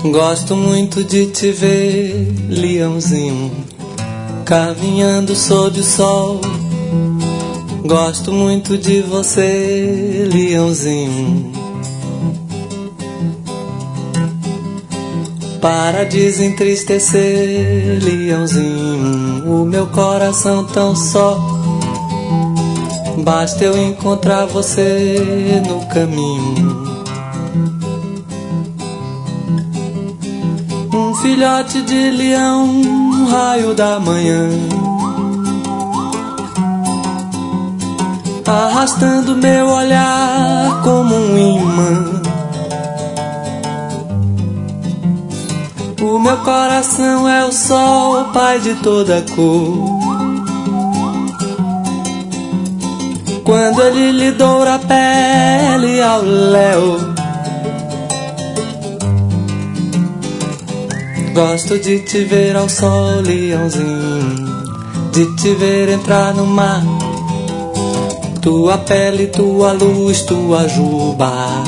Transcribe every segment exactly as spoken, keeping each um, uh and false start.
Gosto muito de te ver, leãozinho, caminhando sob o sol. Gosto muito de você, leãozinho. Para desentristecer, leãozinho, o meu coração tão só. Basta eu encontrar você no caminho. Um filhote de leão, um raio da manhã, arrastando meu olhar como um imã. O meu coração é o sol, pai de toda cor. Quando ele lhe doura a pele ao léu, gosto de te ver ao sol, leãozinho, de te ver entrar no mar. Tua pele, tua luz, tua juba.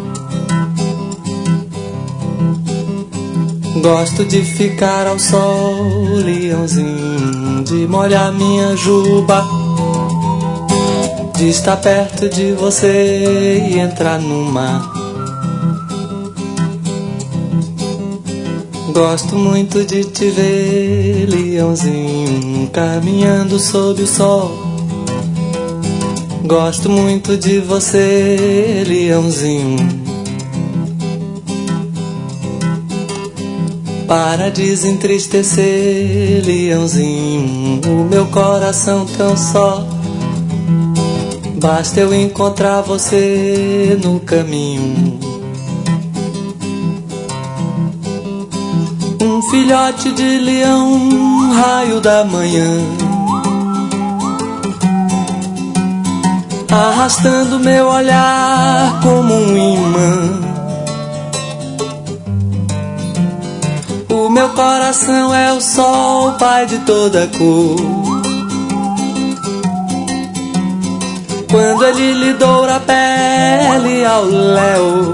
Gosto de ficar ao sol, leãozinho, de molhar minha juba, de estar perto de você e entrar no mar. Gosto muito de te ver, leãozinho, caminhando sob o sol. Gosto muito de você, leãozinho. Para desentristecer, leãozinho, o meu coração tão só. Basta eu encontrar você no caminho. Um filhote de leão, um raio da manhã, arrastando meu olhar como um imã. O meu coração é o sol, pai de toda cor. Quando ele lhe doura a pele ao léu,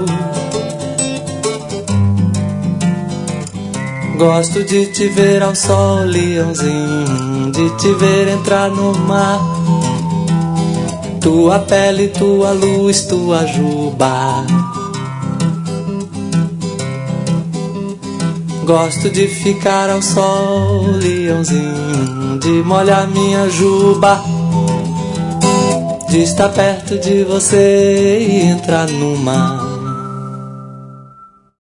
gosto de te ver ao sol, leãozinho, de te ver entrar no mar. Tua pele, tua luz, tua juba. Gosto de ficar ao sol, leãozinho, de molhar minha juba, de estar perto de você e entrar no mar.